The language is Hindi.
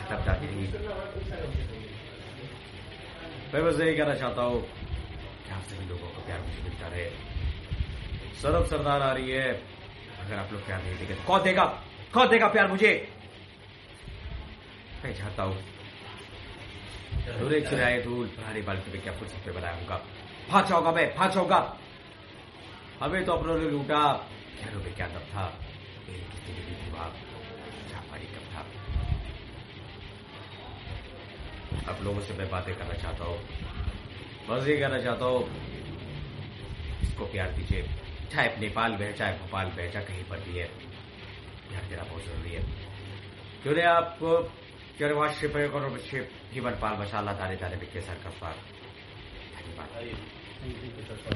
तब जाती रही। मैं बस यही कहना चाहता हूँ कि आप सभी लोगों को प्यार मुझे मिलता रहे। सरब सरदार आ रही है, अगर आप लोग प्यार नहीं देंगे तो कौन देगा प्यार मुझे? मैं चाहता हूँ धुरे चिराए धूल पुरानी बाल्टी में क्या फुर्सत पे बनाया होगा। भाग जाऊंगा। हमें तो अपनों ने लूटा, खैरों में क्या दब था, मेरी कितनी भी दिमाग चापाड़ी कब था। आप लोगों से मैं बातें करना चाहता हूँ, बस ये कहना चाहता हूँ, इसको प्यार दीजिए, चाहे नेपाल में, चाहे भोपाल में, चाहे कहीं पर भी है। प्यार देना बहुत जरूरी है। क्यों नहीं आपको वार्षिक जीवन पाल मसाला दाने दाने में केसर का स्वाद। धन्यवाद।